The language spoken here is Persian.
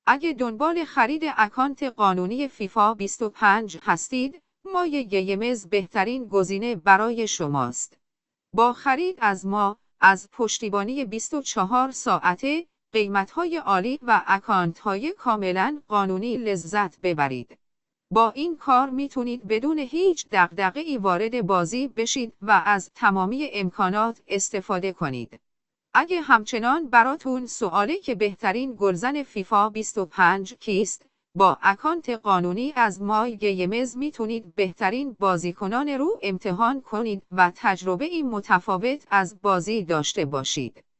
اگه دنبال خرید اکانت قانونی فیفا 25 هستید، مای گیمز بهترین گزینه برای شماست. با خرید از ما، از پشتیبانی 24 ساعته، قیمت‌های عالی و اکانت‌های کاملاً قانونی لذت ببرید. با این کار میتونید بدون هیچ دغدغه‌ای وارد بازی بشید و از تمامی امکانات استفاده کنید. اگه همچنان براتون سواله که بهترین گلزن فیفا 25 کیست، با اکانت قانونی از مای گیمز میتونید بهترین بازیکنان رو امتحان کنید و تجربه‌ای متفاوت از بازی داشته باشید.